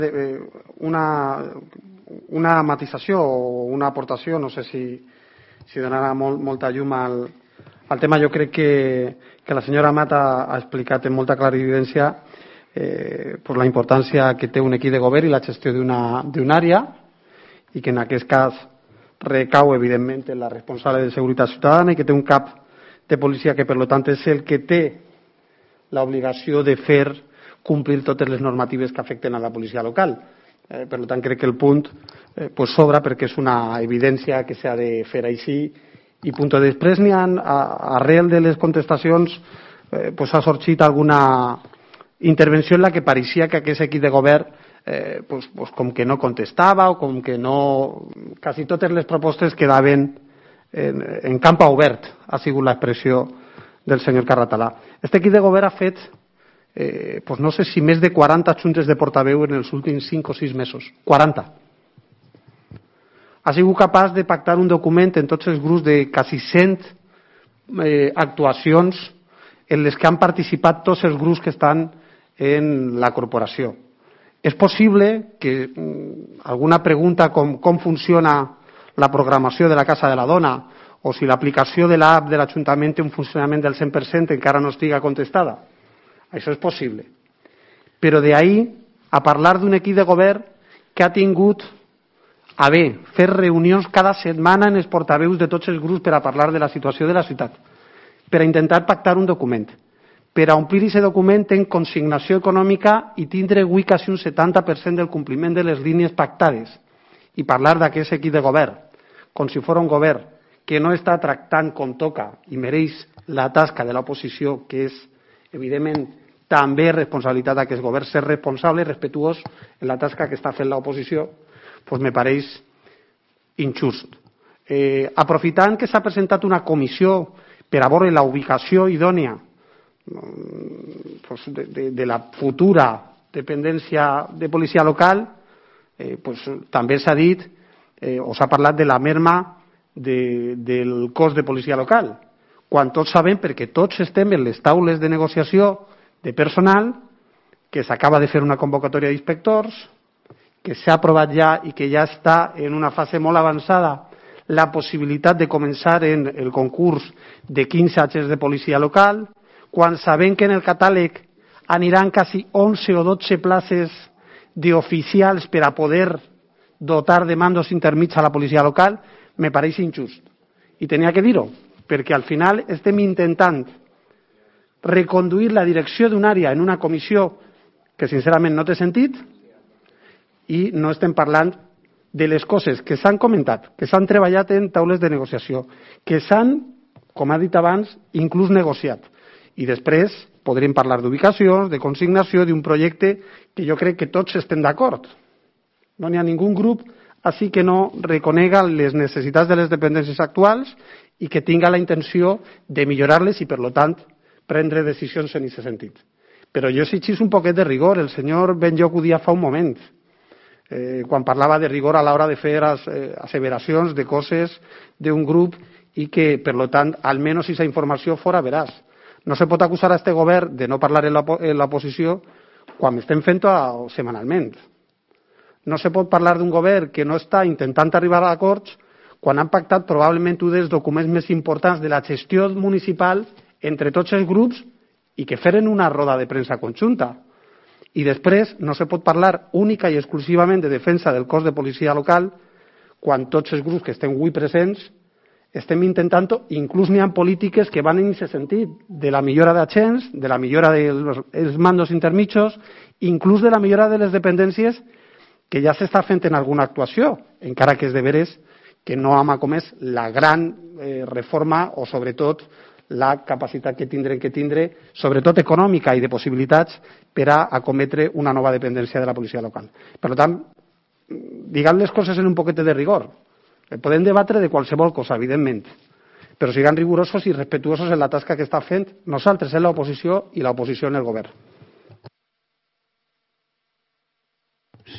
Una matisació o una aportació, no sé si donarà molta llum al tema. Jo crec que la senyora Mata ha explicat amb molta clarividència la importància que té un equip de govern i la gestió d'una àrea, i que en aquest cas recau evidentment en la responsable de seguretat ciutadana, i que té un cap de policia que per tant és el que té l'obligació de fer complir totes les normatives que afecten a la policia local. Per tant, crec que el punt s'obre perquè és una evidència que s'ha de fer així i punt. Després n'hi ha, arrel de les contestacions, ha sorgit alguna intervenció en la que pareixia que aquest equip de govern com que no contestava o com que no... Quasi totes les propostes quedaven en camp obert, ha sigut l'expressió del senyor Carratalà. Aquest equip de govern ha fet no sé si més de 40 juntes de portaveu en els últims 5 o 6 mesos. 40. Ha sigut capaç de pactar un document en tots els grups de quasi 100 actuacions en les que han participat tots els grups que estan en la corporació. És possible que alguna pregunta com funciona la programació de la Casa de la Dona o si l'aplicació de l'app de l'Ajuntament té un funcionament del 100% encara no estiga contestada. Això és possible. Però d'ahir a parlar d'un equip de govern que ha tingut a bé fer reunions cada setmana en els portaveus de tots els grups per a parlar de la situació de la ciutat, per a intentar pactar un document, per a omplir aquest document en consignació econòmica i tindre avui quasi un 70% del compliment de les línies pactades, i parlar d'aquest equip de govern com si fos un govern que no està tractant com toca i mereix la tasca de l'oposició, que és, evidentment, també responsabilitat d'aquest govern ser responsable i respectuós en la tasca que està fent l'oposició, me pareix injust. Aprofitant que s'ha presentat una comissió per a veure la ubicació idònia de la futura dependència de policia local, també s'ha dit o s'ha parlat de la merma del cos de policia local, quan tots sabem, perquè tots estem en les taules de negociació de personal, que s'acaba de fer una convocatòria d'inspectors, que s'ha aprovat ja i que ja està en una fase molt avançada la possibilitat de començar en el concurs de 15 agents de policia local, quan sabem que en el catàleg aniran quasi 11 o 12 places d'oficials per a poder dotar de mandos intermits a la policia local, me pareix injust. I tenia que dir-ho, perquè al final estem intentant reconduir la direcció d'una àrea en una comissió que sincerament no té sentit, i no estem parlant de les coses que s'han comentat, que s'han treballat en taules de negociació, que s'han, com ha dit abans, inclús negociat. I després podrem parlar d'ubicacions, de consignació, d'un projecte que jo crec que tots estem d'acord. No n'hi ha ningú grup així que no reconega les necessitats de les dependències actuals i que tinga la intenció de millorar-les i, per tant, prendre decisions en aquest sentit. Però jo exigís un poquet de rigor. El senyor Benlloch ho dia fa un moment, quan parlava de rigor a l'hora de fer asseveracions de coses d'un grup i que, per tant, almenys aquesta informació fora veraç. No se pot acusar a este govern de no parlar en l'oposició quan estem fent-ho setmanalment. No se pot parlar d'un govern que no està intentant arribar a acords quan han pactat probablement un dels documents més importants de la gestió municipal entre tots els grups i que feren una roda de premsa conjunta. I després no se pot parlar única i exclusivament de defensa del cos de policia local quan tots els grups que estem avui presents estem intentant-ho. Inclús n'hi ha polítiques que van en aquest sentit, de la millora d'agents, de la millora dels mandos intermitjos, inclús de la millora de les dependències, que ja s'està fent en alguna actuació, encara que és de veres que no hem comès la gran reforma o sobretot la capacitat que tindre, sobretot econòmica i de possibilitats, per a acometre una nova dependència de la policia local. Per tant, diguem les coses en un poquet de rigor. Podem debatre de qualsevol cosa, evidentment, però siguem rigorosos i respectuosos en la tasca que està fent nosaltres en l'oposició i l'oposició en el govern.